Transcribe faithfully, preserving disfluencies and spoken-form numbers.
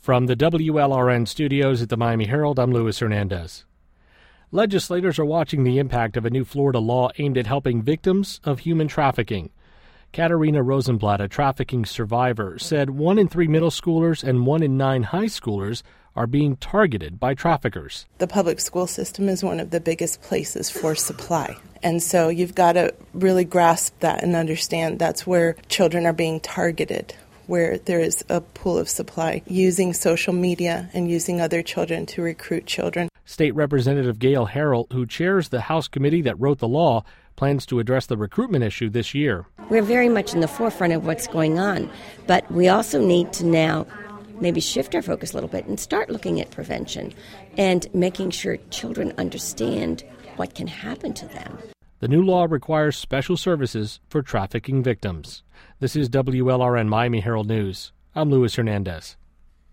From the W L R N studios at the Miami Herald, I'm Luis Hernandez. Legislators are watching the impact of a new Florida law aimed at helping victims of human trafficking. Katarina Rosenblatt, a trafficking survivor, said one in three middle schoolers and one in nine high schoolers are being targeted by traffickers. The public school system is one of the biggest places for supply. And so you've got to really grasp that and understand that's where children are being targeted, where there is a pool of supply, using social media and using other children to recruit children. State Representative Gail Harrell, who chairs the House committee that wrote the law, plans to address the recruitment issue this year. We're very much in the forefront of what's going on, but we also need to now maybe shift our focus a little bit and start looking at prevention and making sure children understand what can happen to them. The new law requires special services for trafficking victims. This is W L R N Miami Herald News. I'm Luis Hernandez.